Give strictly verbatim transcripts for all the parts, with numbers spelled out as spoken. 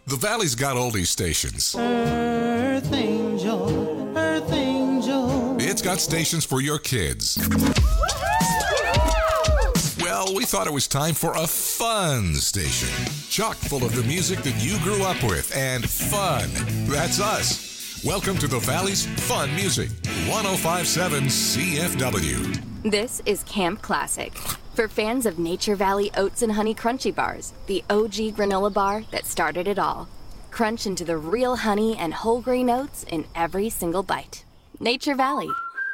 The Valley's got oldies stations. Earth Angel, Earth Angel. It's got stations for your kids. Well, we thought it was time for a fun station. Chock full of the music that you grew up with, and fun. That's us. Welcome to the Valley's Fun Music, one oh five point seven C F W. This is Camp Classic. For fans of Nature Valley Oats and Honey Crunchy Bars, the O G granola bar that started it all. Crunch into the real honey and whole grain oats in every single bite. Nature Valley.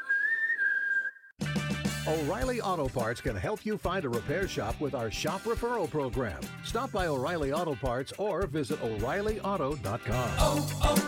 O'Reilly Auto Parts can help you find a repair shop with our shop referral program. Stop by O'Reilly Auto Parts or visit O'Reilly Auto dot com. Oh,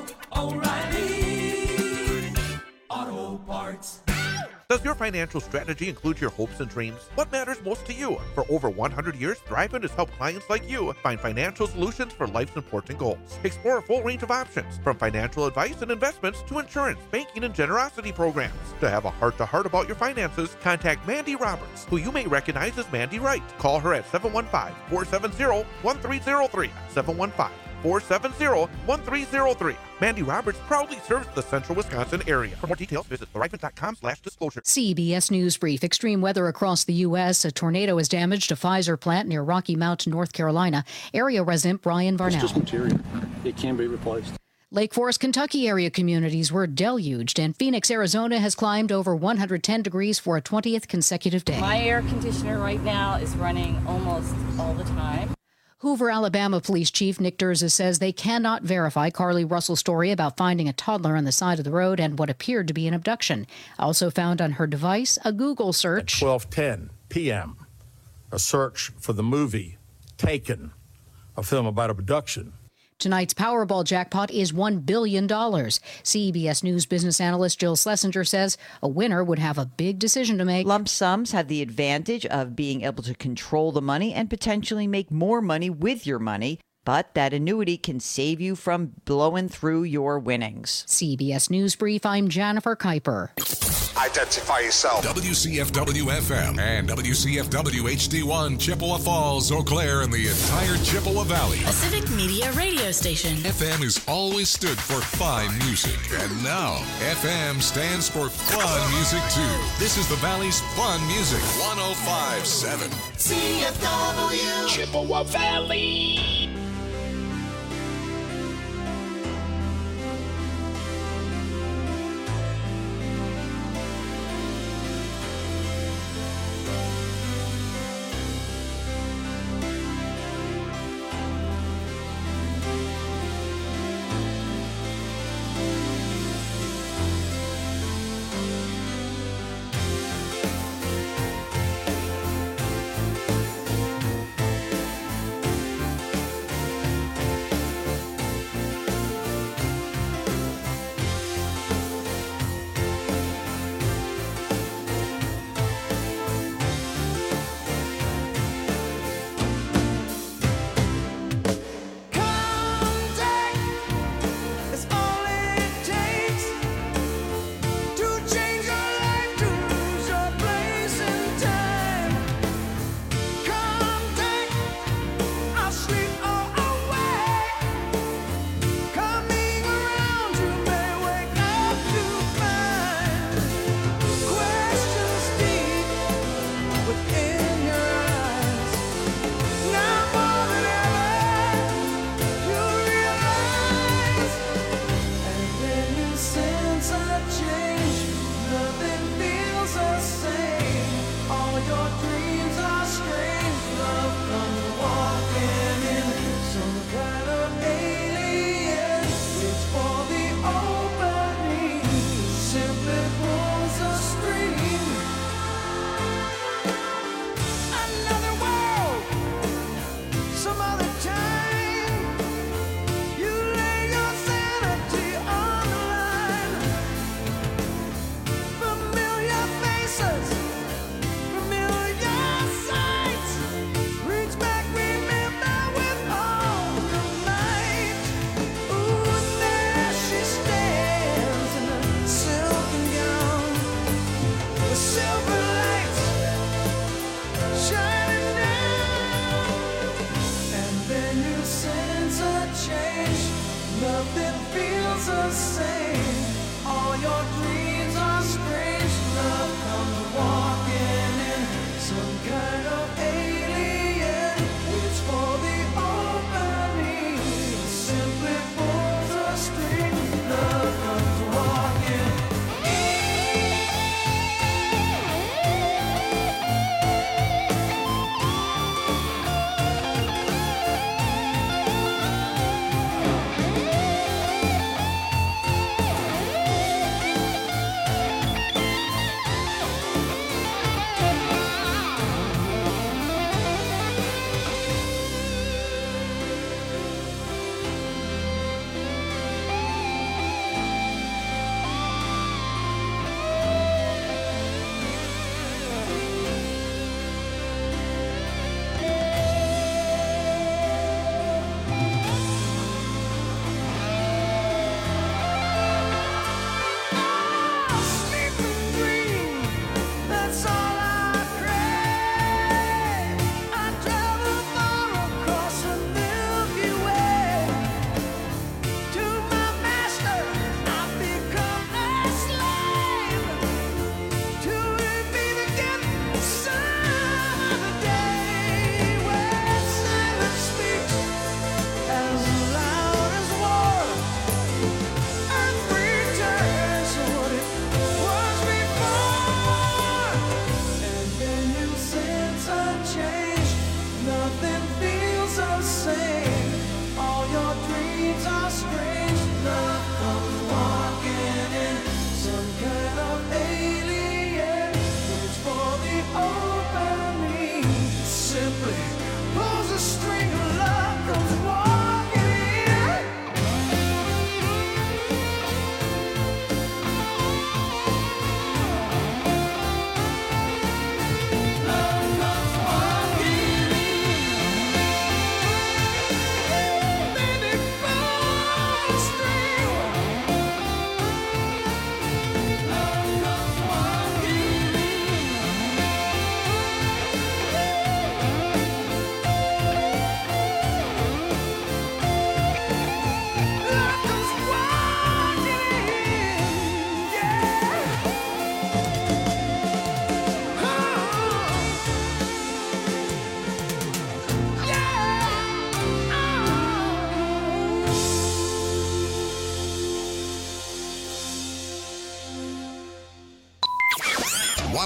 oh, oh, O'Reilly Auto Parts. Does your financial strategy include your hopes and dreams? What matters most to you? For over one hundred years, Thrivent has helped clients like you find financial solutions for life's important goals. Explore a full range of options, from financial advice and investments to insurance, banking, and generosity programs. To have a heart-to-heart about your finances, contact Mandy Roberts, who you may recognize as Mandy Wright. Call her at seven one five, four seven zero, one three zero three, seven one five, four seven zero, one three zero three. Mandy Roberts proudly serves the central Wisconsin area. For more details, visit thrivent dot com slash disclosure. C B S News Brief. Extreme weather across the U S. A tornado has damaged a Pfizer plant near Rocky Mount, North Carolina. Area resident Brian Varnell. It's just material. It can be replaced. Lake Forest, Kentucky area communities were deluged, and Phoenix, Arizona has climbed over one hundred ten degrees for a twentieth consecutive day. My air conditioner right now is running almost all the time. Hoover, Alabama Police Chief Nick Durza says they cannot verify Carly Russell's story about finding a toddler on the side of the road and what appeared to be an abduction. Also found on her device, a Google search. At twelve ten p.m., a search for the movie Taken, a film about abduction. Tonight's Powerball jackpot is one billion dollars. C B S News business analyst Jill Schlesinger says a winner would have a big decision to make. Lump sums have the advantage of being able to control the money and potentially make more money with your money. But that annuity can save you from blowing through your winnings. C B S News Brief, I'm Jennifer Kuiper. Identify yourself. W C F W F M and W C F W H D one, Chippewa Falls, Eau Claire, and the entire Chippewa Valley. A civic media radio station. F M has always stood for fine music. And now, F M stands for fun music, too. This is the Valley's Fun Music, one oh five point seven. C F W Chippewa Valley.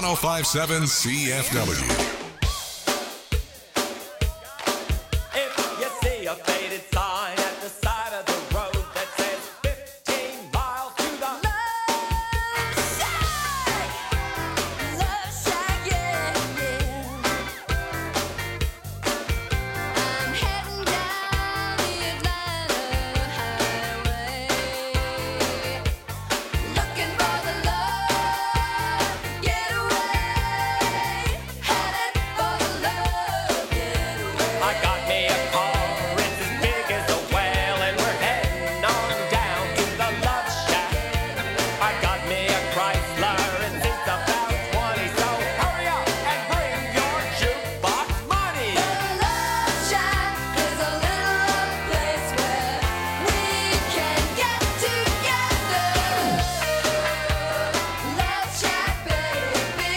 one oh five point seven C F W. If you see a faded sign at the side of the road that says fifteen miles to the Love Shack, Love Shack, yeah, yeah. I'm heading down the Atlanta highway, looking for the love getaway, headed for the love getaway. I got me a car, it's as big as a whale, and we're heading on down to the Love Shack. I got me a Chrysler, and it's about twenty, so hurry up and bring your jukebox money. The Love Shack is a little place where we can get together. Love Shack, baby.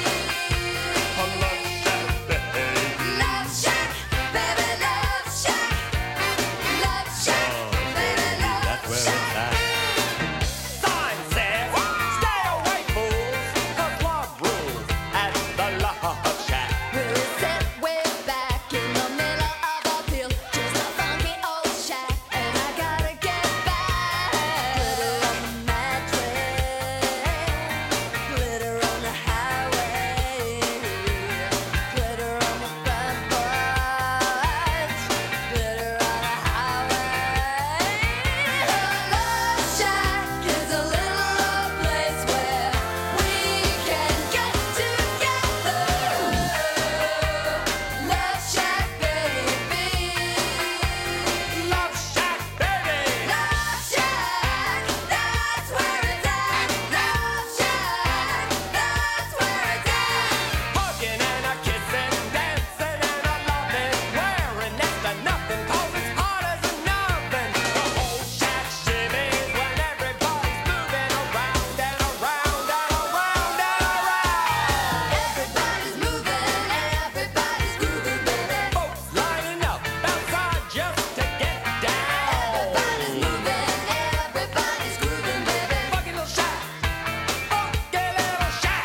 Love Shack, baby, Love Shack. Love Shack, baby, Love Shack. Sign says, stay away, fools, 'cause love rules at the Love Shack. We're set way back in the middle of a field, just a funky old shack, and I gotta get back. Glitter on the mattress, glitter on the highway, glitter on the front porch, glitter on the highway. The Love Shack is a little place where we can get together. Love Shack, baby. Love Shack, baby. Love Shack, that's where it's at. Love Shack, that's where it's at. Hugging and a kissing, dancing and a loving, wearing next to nothing 'cause it's hot as an oven. The whole shack shimmies when everybody's moving around and around and around and around. Everybody's moving and everybody's grooving, baby. Folks lining up outside just to get down. Everybody's moving and everybody's grooving, baby. Funky little shack, funky little shack.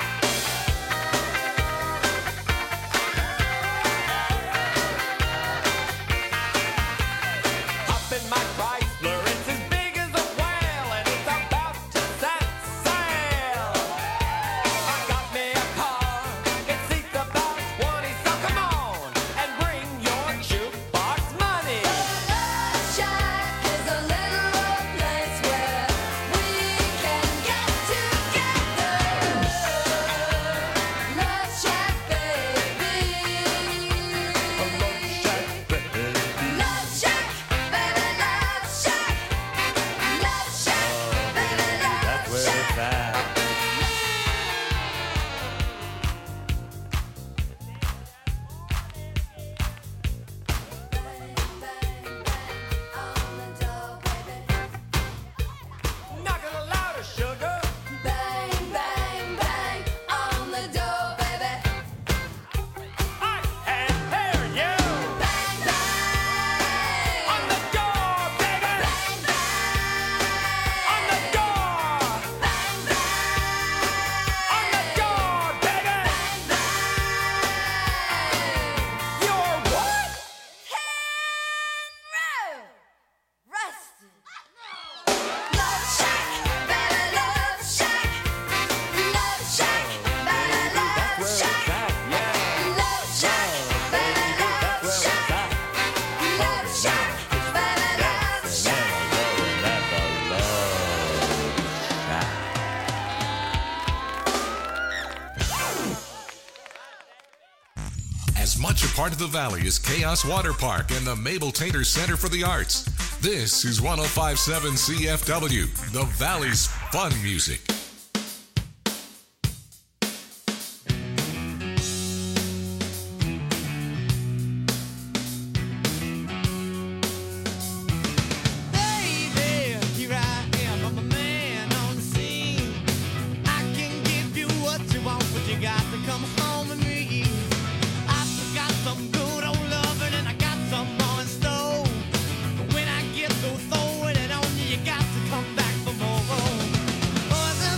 Up in my Chrysler, it's as big as a whale, and it's about to set sail. I got me a car, it seats about twenty, so come on and bring your jukebox money. The Love Shack is a little place where we can get together. Love Shack, baby. Love Shack, baby. Love Shack, baby, Love Shack. Love Shack, baby, Love Shack. Knock it louder, sugar. Bang, bang, bang on the door, baby. I can hear you. Bang, bang on the door, baby. Bang, bang on the door. Bang, bang on the door, baby. Bang, bang. You're what? Rusted. Love Shack, baby, Love Shack. Love Shack, baby, Love Shack. Love Shack, baby, Love Shack. Love Shack, baby, Love Shack. As much a part of the Valley as Chaos Water Park and the Mabel Tainter Center for the Arts, this is one oh five point seven C F W, the Valley's fun music. Baby, here I am, I'm a man on the scene. I can give you what you want, but you got to come home with me. I've got some good old loving and I got some more in store. But when I get through throwing it on you, you got to come back for more. Boys and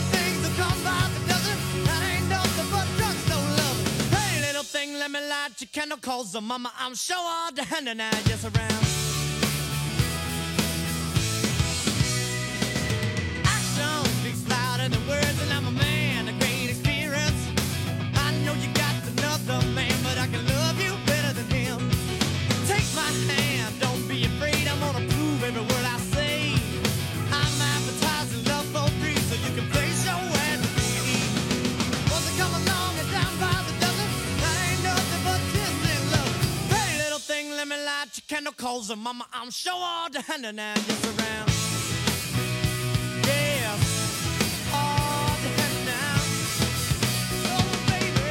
let me light your candle, cause the mama, I'm sure all the hand and I just around. Action speaks louder than words, and I'm a man of great experience. I know you got another man, but I can love you better than him. Take my hand, don't be afraid, I'm gonna prove every word I say. I'm advertising love for free, so you can place your ad to me. Once I come along and down by the dozen, that ain't nothing but kissing love. Pretty little thing, let me light your candle, cause the mama, I'm sure all the hand and I just around. Yeah, all the hand now. Oh, baby.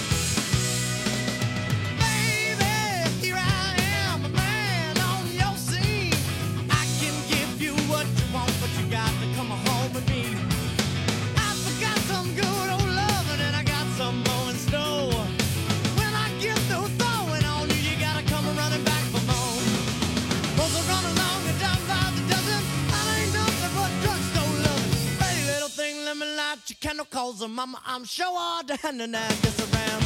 Baby, here I am, a man on your scene. I can give you what you want, but you got to come home with me. I forgot some good old loving, and I got some more in store. When I get through throwing on you, you gotta come running back for more. Both are running along and down by the dozen. I ain't nothing but drugstore loving. Hey, little thing, let me light your candle, cause the mama, I'm sure all the hand and I just around.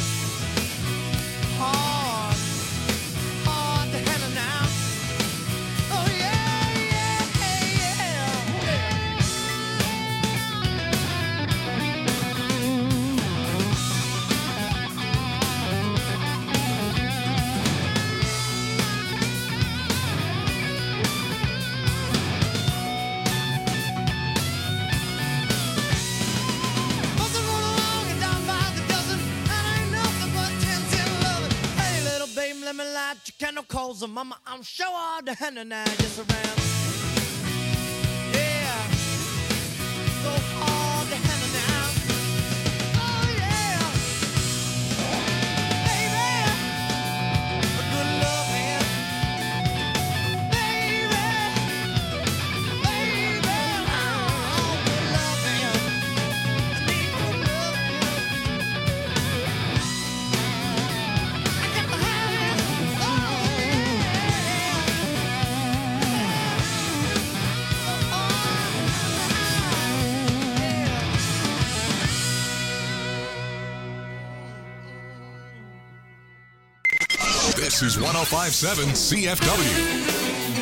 Hard, hard to handle now. Oh yeah, yeah, Both are rolling along and down by the dozen. That ain't nothing but ten, ten loving. Hey, little baby, let me light your candle, cause the mama, I'm sure all the hand and I just around. Yeah, so hard to handle now. Oh yeah, baby, a good loving, baby, baby, oh, good loving, I need good loving. I got to have it, oh This is one oh five point seven C F W.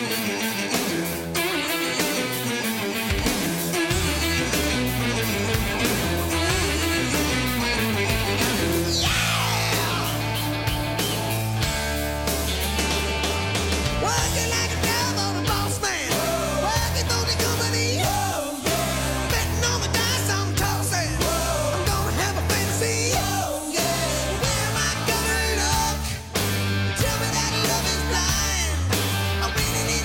Working like a devil, the boss man. Working for the company. Betting on the dice, I'm tossing. I'm gonna have a fantasy. Where am I gonna look? Tell me that love is blind. I'm winning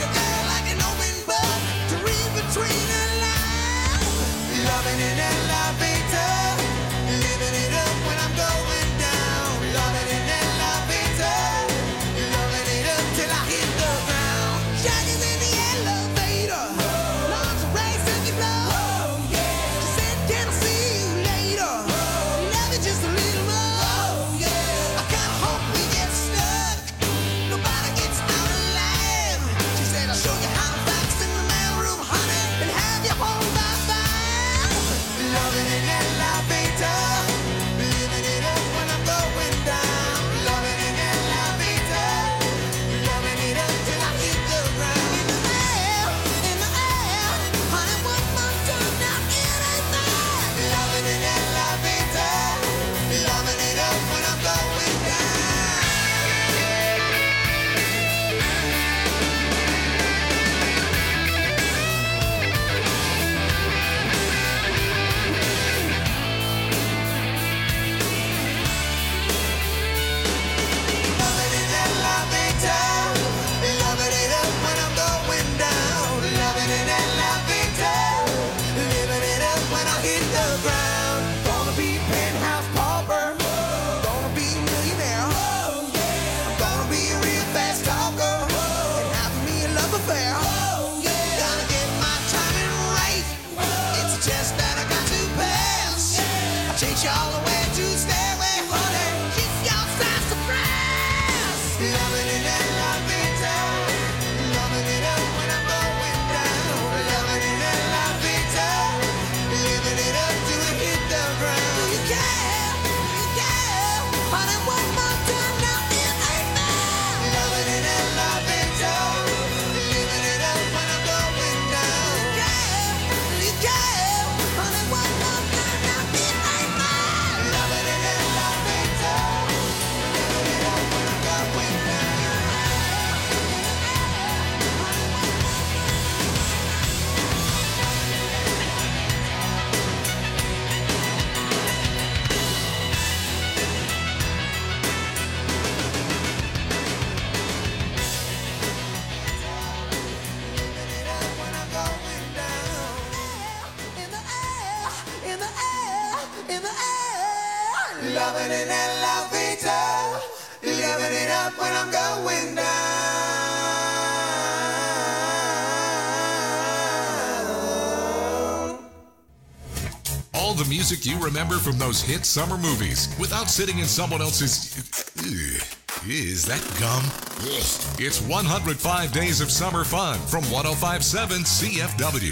Living in La Vita, living it up when I'm going down. All the music you remember from those hit summer movies without sitting in someone else's... Ugh, is that gum? Ugh. It's one hundred five Days of Summer Fun from one oh five point seven C F W.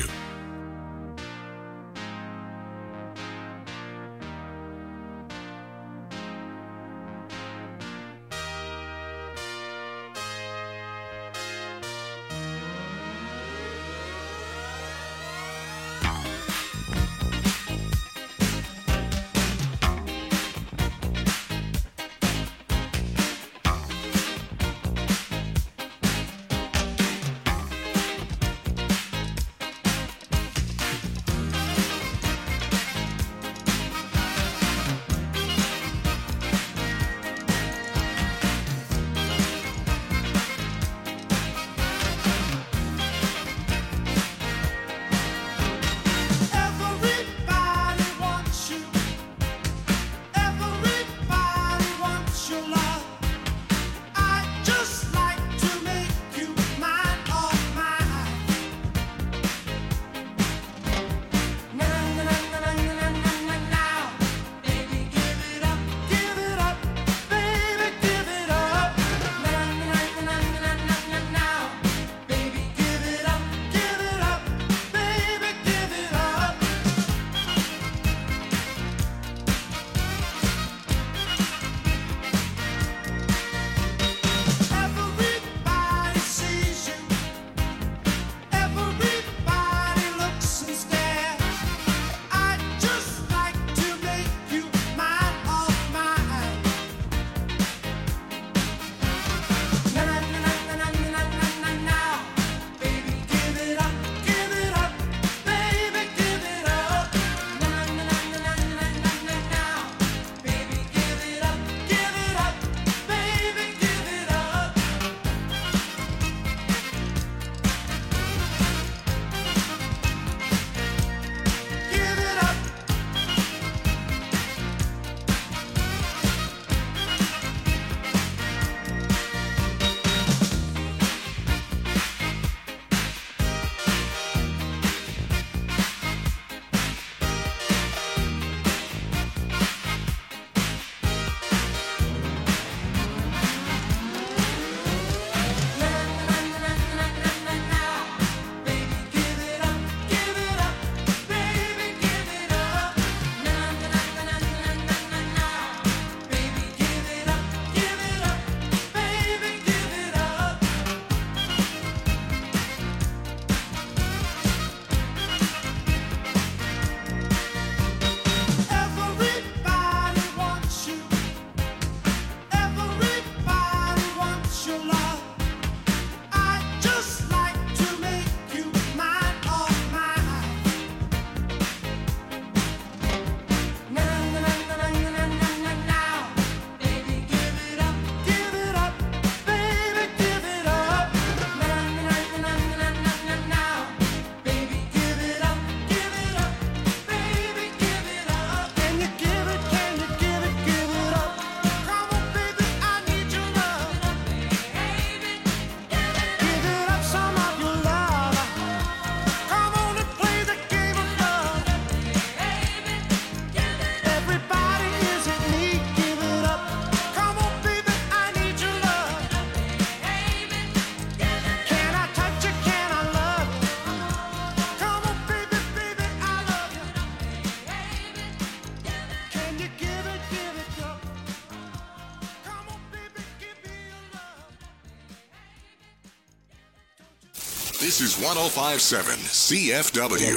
This is one oh five point seven C F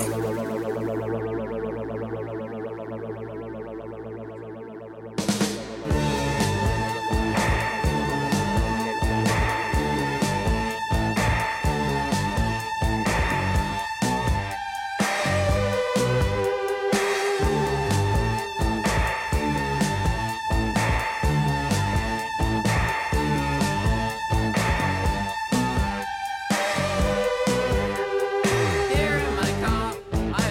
W. Here in my car, I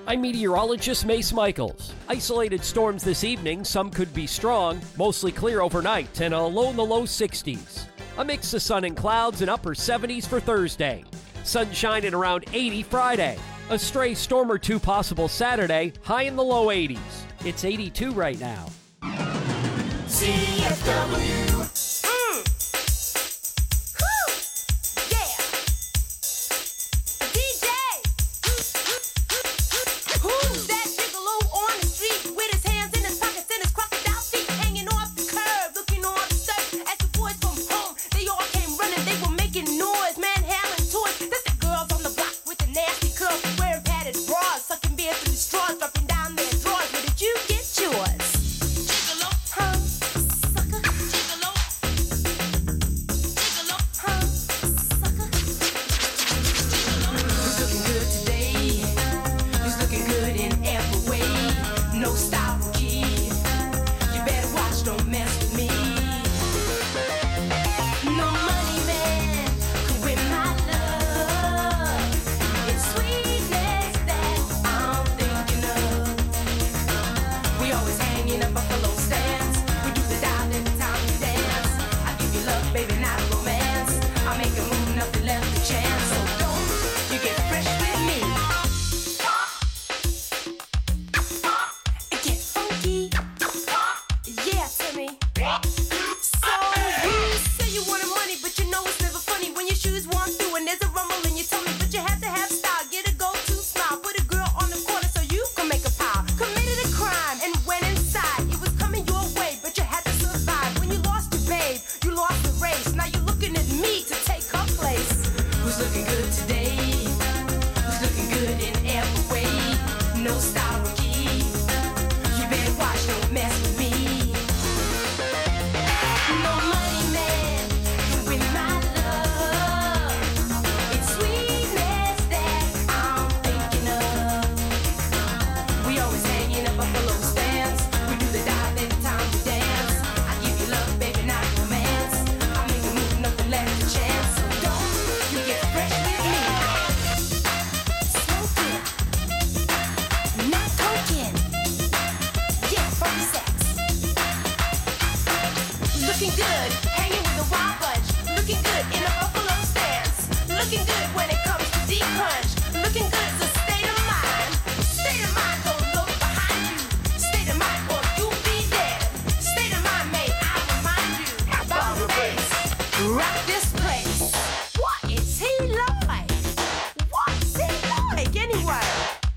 I'm meteorologist Mace Michaels. Isolated storms this evening, some could be strong, mostly clear overnight, and a low in the low sixties. A mix of sun and clouds and upper seventies for Thursday. Sunshine at around eighty Friday. A stray storm or two possible Saturday, high in the low eighties. It's eighty-two right now. C F W. Mm. Whew. Yeah. D J. Who's that gigolo on the street with his hands in his pockets and his crocodile feet hanging off the curb, looking all absurd as the boys from home? They all came running, they were making noise, manhandling toys. That's the girls on the block with the nasty curls, wearing padded bras, sucking beer through the straws, dropping down their drawers. Where did you get yours? Gigolo, huh? Sucker, gigolo. Gigolo, huh? Sucker. Who's looking good today? Who's looking good in every way? No style rookie. You better watch, don't mess with me. No money man could win my love. It's sweetness that I'm thinking of. We always hanging up buffalo stands. We do the dial every time we dance. I give you love, baby, not romance. I make a move, nothing left to chance. So don't you get fresh with me. Get funky. Yeah, Timmy. So you say you wanted money, but you know it's never funny when your shoes worn through and there's a rumble in your tummy. But you have to have style, get a go-to smile, put a girl on the corner so you can make a pile. Committed a crime and went inside. It was coming your way, but you had to survive. When you lost your babe, you lost the race. Now you're looking at me to take her place. Who's looking good today? Who's looking good in every way? No style rookie. You better watch, don't mess with me. No money man can win my love. It's sweetness that I'm thinking of. We always hanging up buffalo stands. We do the dive every time we dance. I give you love, baby, not romance. I make a move, nothing left to chance. So don't you get fresh with me. Smoking, not token. Yeah, funky sex. Looking good, hanging with a wild bunch. Looking good in a buffalo stance. Looking good when it comes to deep punch. Looking good is a state of mind. State of mind, don't look behind you. State of mind, or you'll be dead. State of mind, may I remind you about the bass. Rock this place. What is he like? What's he like anyway?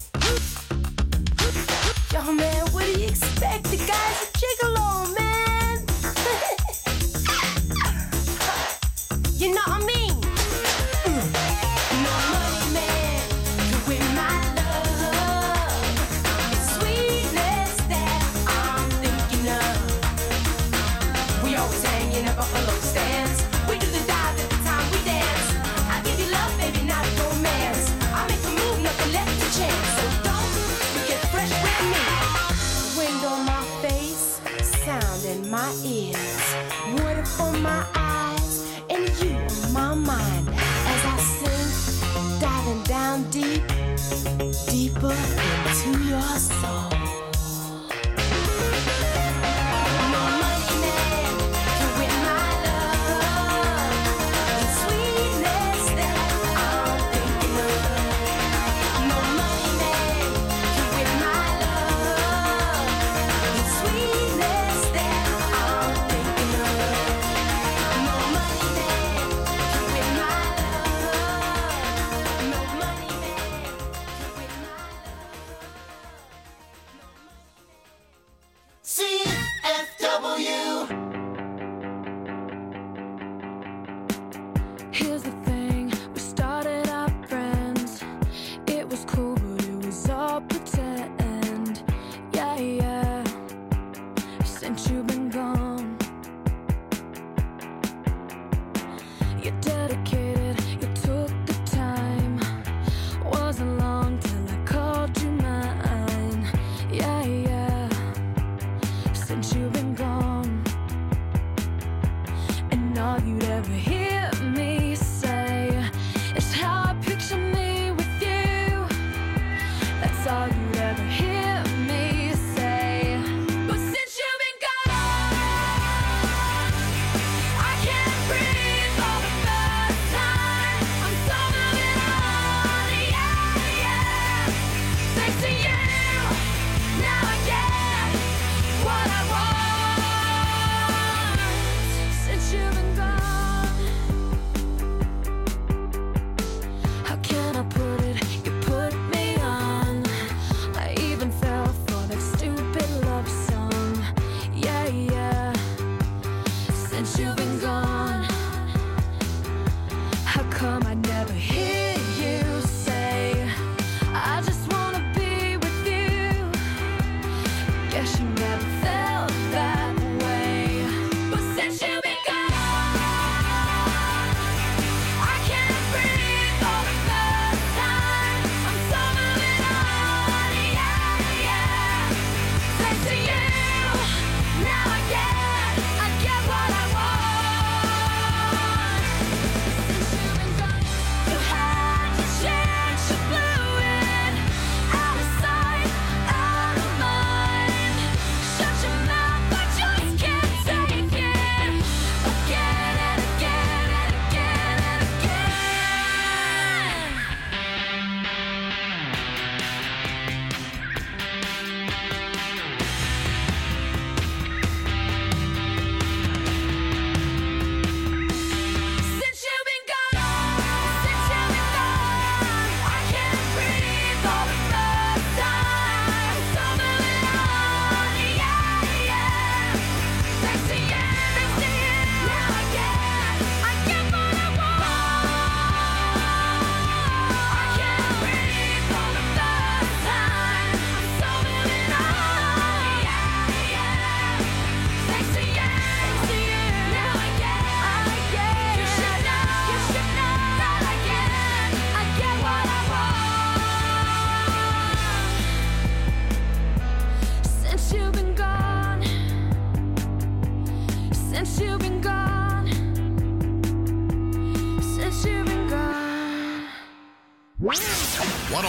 Yo, man, what do you expect? The guy's a gigolo, man. You know what I mean? Mm. No money man can win my love. It's sweetness that I'm thinking of. We always hanging up buffalo stands. We do the dive every time we dance. I give you love, baby, not romance. I make a move, nothing left to chance. So don't you get fresh with me. Wind on my face, sound in my ears, water for my eyes, and you on my mind. As I sink, diving down deep, deeper into your soul. No money man can win my love. It's sweetness that I'm thinking of. No money man can win my love. It's sweetness that I'm thinking of. No money man can win my love. No money man can win my love. C F W. Here's the thing, we started out friends. It was cool, but it was all pretend. Yeah, yeah. Since you've been gone, you're dedicated, you took the time. Wasn't long till I called you mine. Yeah, yeah. Since you've been gone, and all you'd ever hear me say is how I picture me with you. That's all you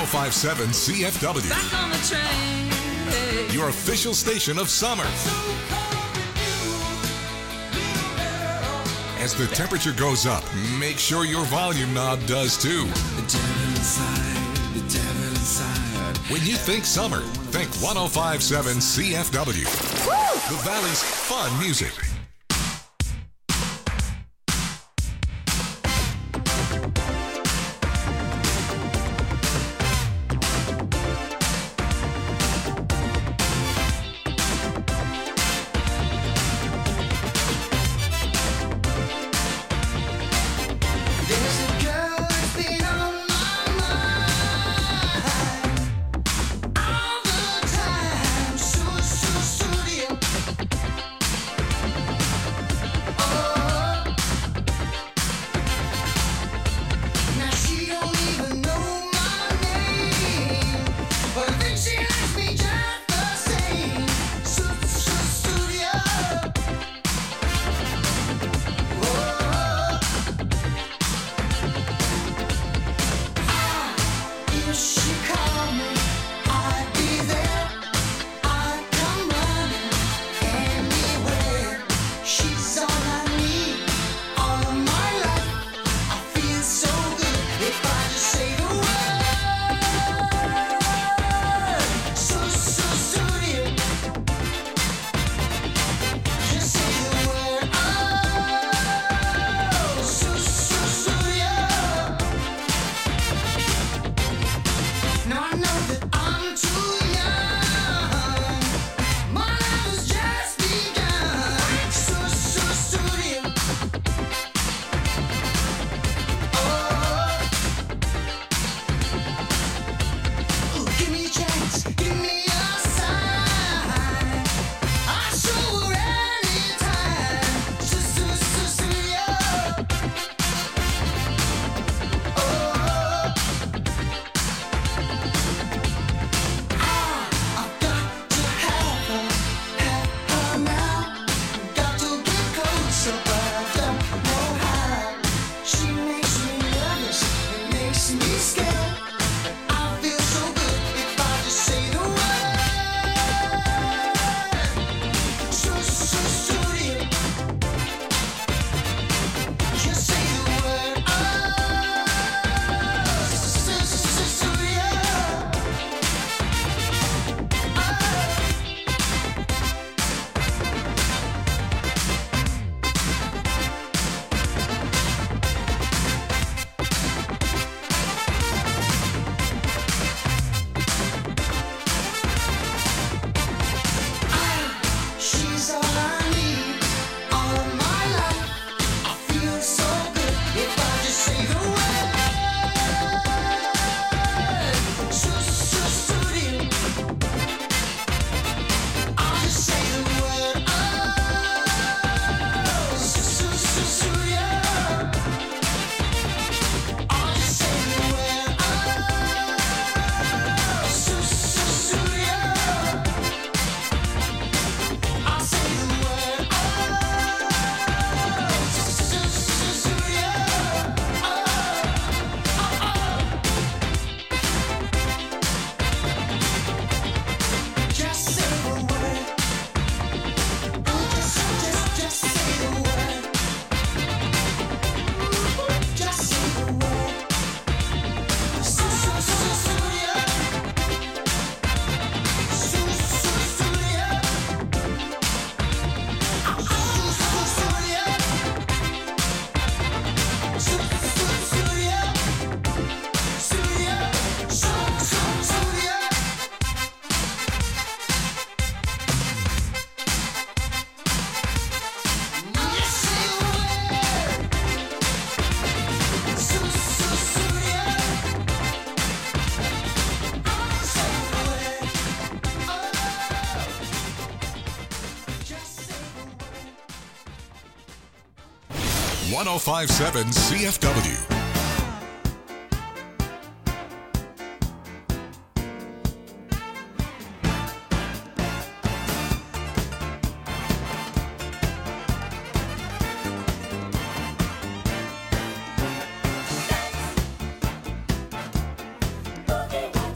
five seven C F W. Back on the train. Hey. Your official station of summer. As the temperature goes up, make sure your volume knob does too. The devil inside, the devil inside. When you think summer, think one oh five point seven C F W. Woo! The Valley's fun music. one oh five point seven C F W. Boogie.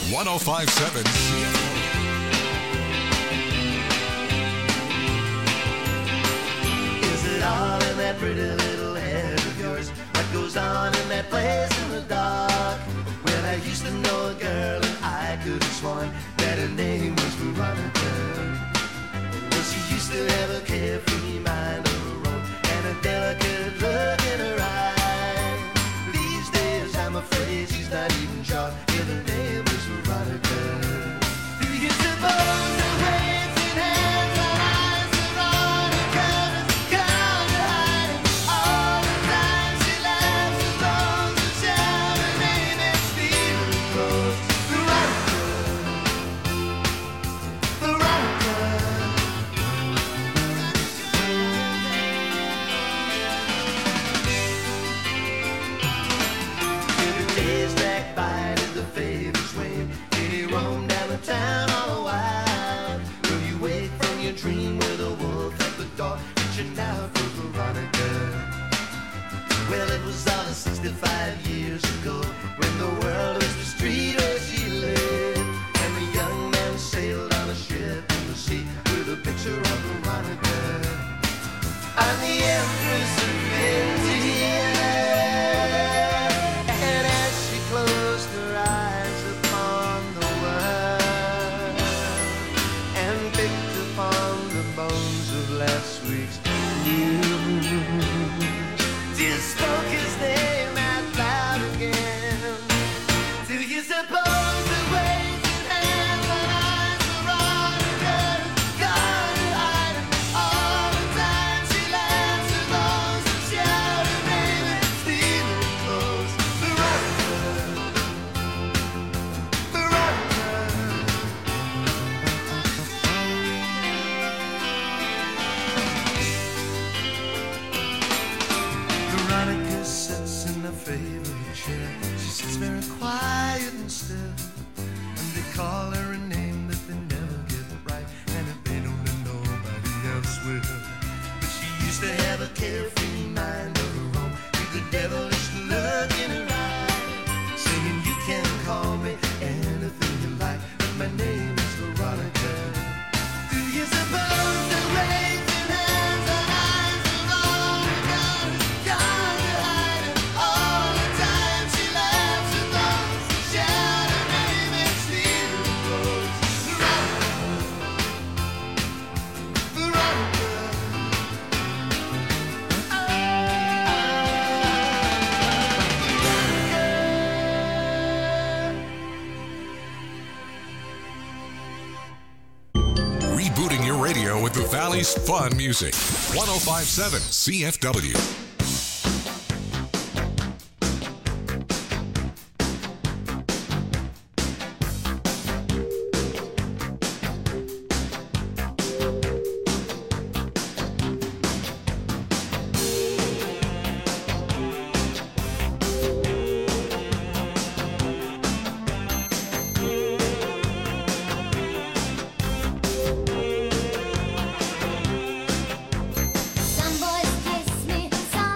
one oh five point seven C F W. Is it all in that pretty little head of yours? What goes on in that place in the dark? Well, I used to know a girl and I could have sworn that her name was Veronica. Well, she used to have a carefree mind of her own and a delicate look in her eye. These days I'm afraid she's not even sure if her name was Veronica. Do you suppose the waves in hands are eyes Veronica's gone to hiding? All the time she laughs alone to shout her name and steal her clothes. Veronica, Veronica. Days drag by to the favors wane. Did he roam down the town all the while? Will you wake from your dream with a wolf at the door, reaching out for Veronica? Well, it was all sixty-five years ago when the world was the street where she lived, and the young man sailed on a ship in the sea with a picture of Veronica. I'm the Empress of India. And as she closed her eyes upon the world and picked upon the bones of last week's news, just spoke his name out loud again. Do you suppose the waves and hands and eyes Veronica gone to hide him? All the time she laughs at those who shout her name and steal her clothes. Veronica, Veronica sits in a favorite chair. She sits very quiet and still, and they call her a name that they never get right, and if they don't, then nobody else will. But she used to have a carefree mind of her own, with the devilish look in her eye, singing, you can call me anything you like, but my name is Veronica. Do you suppose the waves and hands and eyes Veronica gone to hide him? All the time she laughs at those who shout her name and steal her clothes. Veronica, Veronica. Rebooting your radio with the Valley's fun music. one oh five point seven C F W. Some boys kiss me, some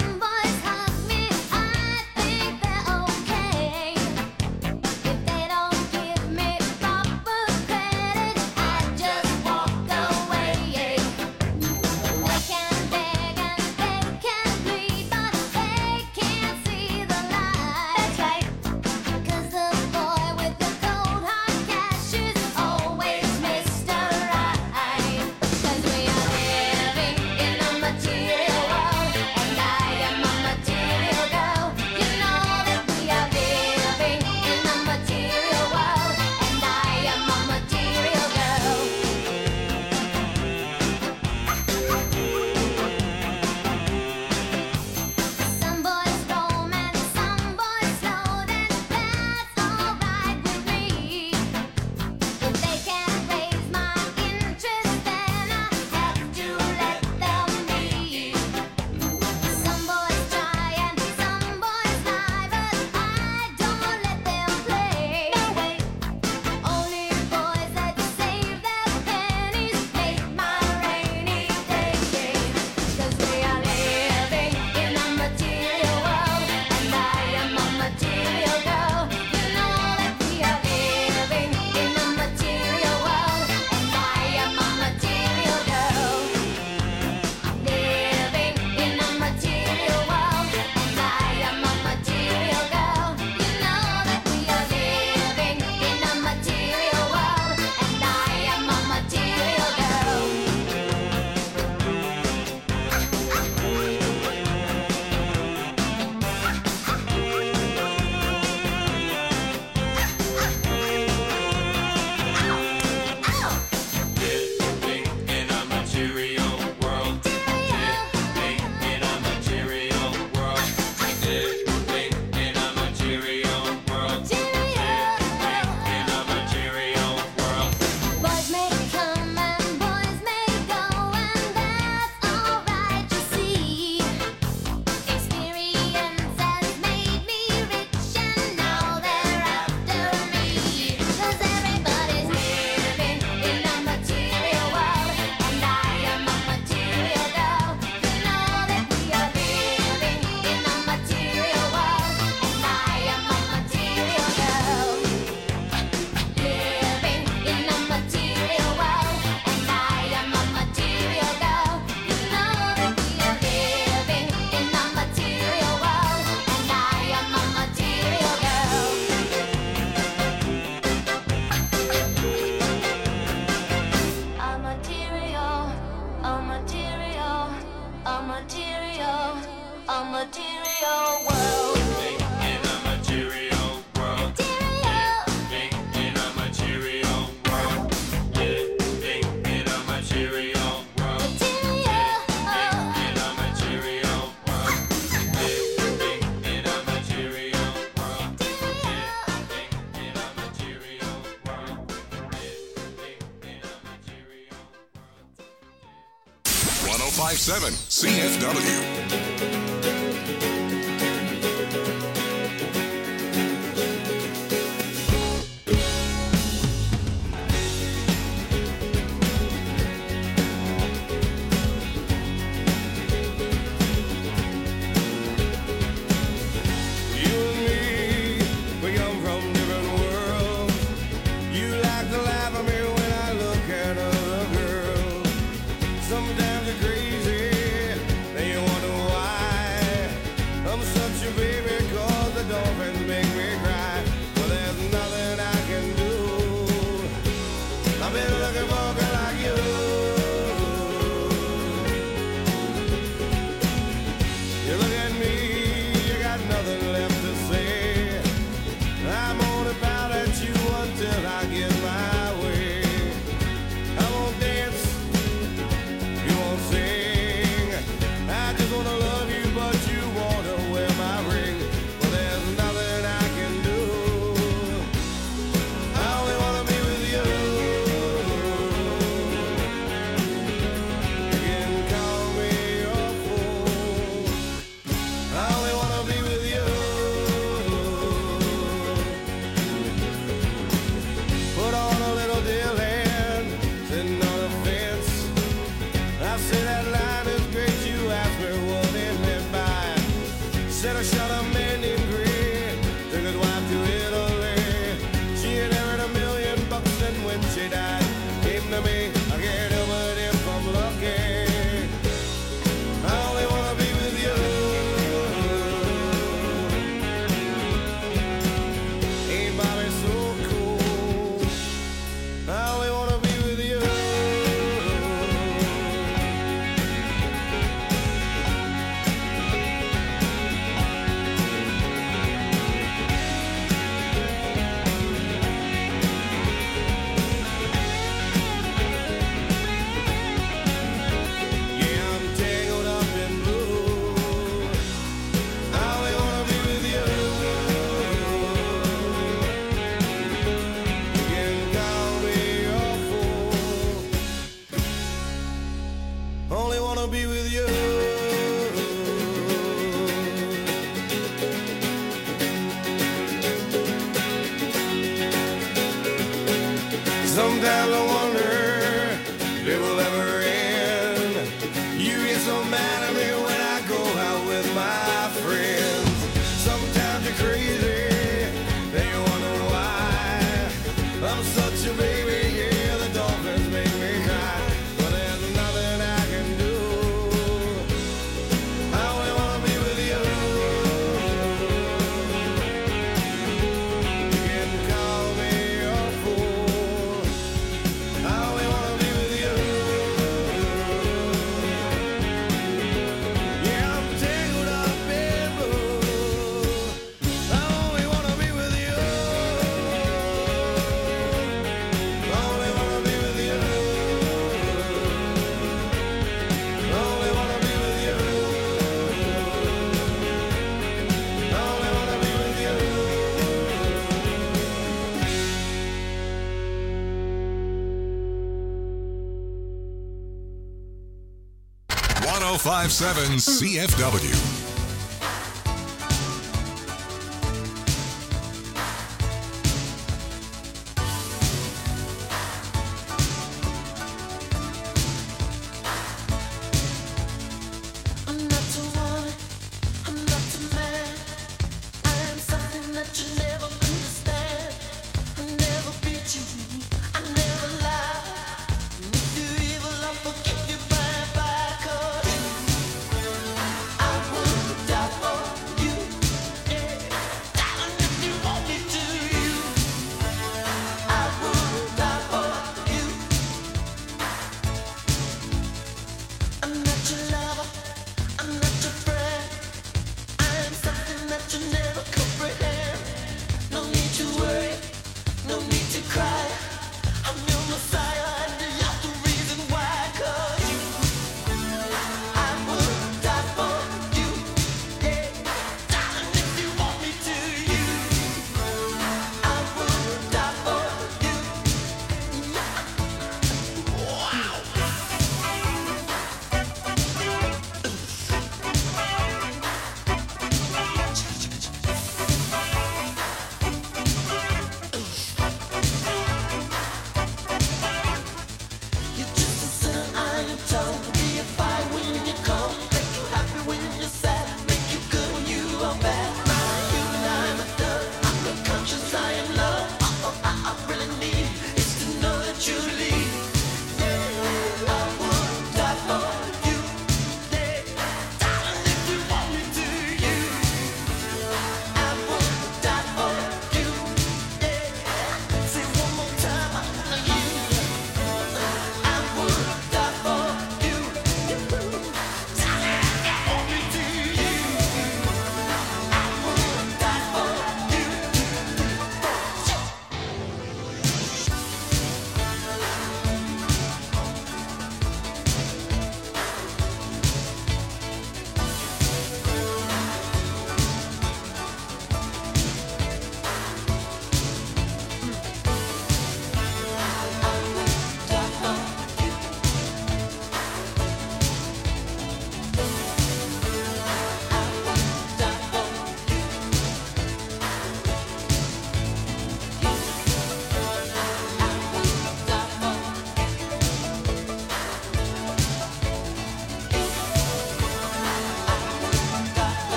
material world. Living in a material world. Living in a material world. Living in a material world. Living in a material world. Living in a material world. Living in a material world. one oh five point seven C F W. Sometimes you're crazy, then you wonder why. I'm such a baby, 'cause the dolphins make me cry. But there's nothing I can do. I've been looking for a girl like you. You look at me, you got nothing left to say. I'm only bound at you until I get my way. I won't dance, you won't sing. I just wanna love you, but you wanna wear my ring. Well, there's nothing I can do. I only wanna be with you. You can call me your fool. I only wanna be with you. Put on a little Dylan, sitting on a fence. I say that line is great, you asked me what it meant by. Said I shot a man named Green, took his wife to Italy. She inherited a million bucks and when she died, came to me, I can't help it if I'm lucky. I only wanna be with you. Ain't Bobby so cool? I only wanna be with you. Yeah, I'm tangled up in blue. I only wanna be with you. You can call me your fool. Only wanna be with you. Sometimes I wonder if it will ever end. You get so mad at me when I go out with my friends. Sometimes you're crazy, then you wonder why. I'm such a baby, yeah, the dolphins make me cry. But there's nothing I can do. I only wanna be with you. You can call me your fool. I only wanna be with you. Yeah, I'm tangled up in blue. I only wanna be with you. I only wanna be with you. I only wanna be with you. I only wanna be with you. one oh five point seven C F W. I'm not the one, I'm not the man. I am something that you never understand. I never beat you, I never lie. If you're evil, I'll forgive you by and by, 'cause I would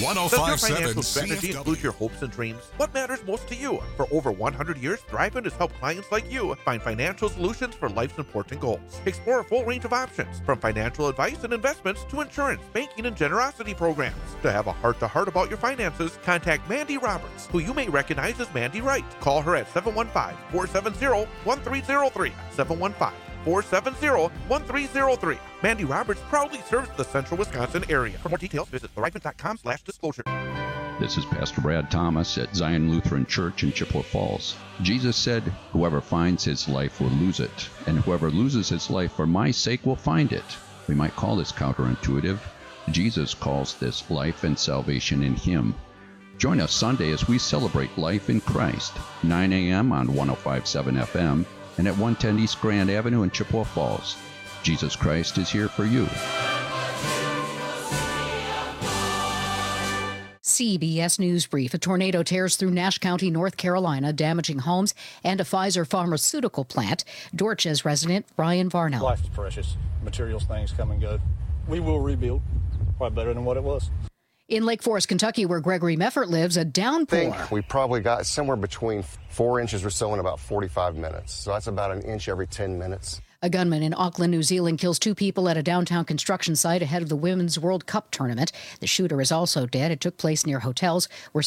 one oh Does your five point financial seven strategy C F W. include your hopes and dreams? What matters most to you? For over one hundred years, Thrivent has helped clients like you find financial solutions for life's important goals. Explore a full range of options, from financial advice and investments to insurance, banking, and generosity programs. To have a heart-to-heart about your finances, contact Mandy Roberts, who you may recognize as Mandy Wright. Call her at seven one five, four seven zero, one three zero three, seven one five, four seven zero, one three zero three. Mandy Roberts proudly serves the central Wisconsin area. For more details, visit thrivent.com slash disclosure. This is Pastor Brad Thomas at Zion Lutheran Church in Chippewa Falls. Jesus said, "Whoever finds his life will lose it, and whoever loses his life for my sake will find it." We might call this counterintuitive. Jesus calls this life and salvation in him. Join us Sunday as we celebrate life in Christ, nine a.m. on one oh five point seven F M and at one ten East Grand Avenue in Chippewa Falls. Jesus Christ is here for you. C B S News Brief. A tornado tears through Nash County, North Carolina, damaging homes and a Pfizer pharmaceutical plant. Dorches resident Ryan Varnell. Life is precious. Materials, things come and go. We will rebuild quite better than what it was. In Lake Forest, Kentucky, where Gregory Meffert lives, a downpour. I think we probably got somewhere between four inches or so in about forty-five minutes. So that's about an inch every ten minutes. A gunman in Auckland, New Zealand, kills two people at a downtown construction site ahead of the Women's World Cup tournament. The shooter is also dead. It took place near hotels where